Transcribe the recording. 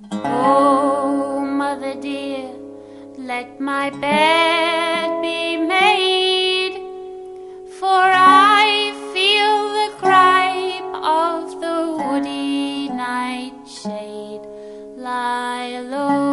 Oh, mother dear, let my bed be made, for I feel the gripe of the woody nightshade. Lie low.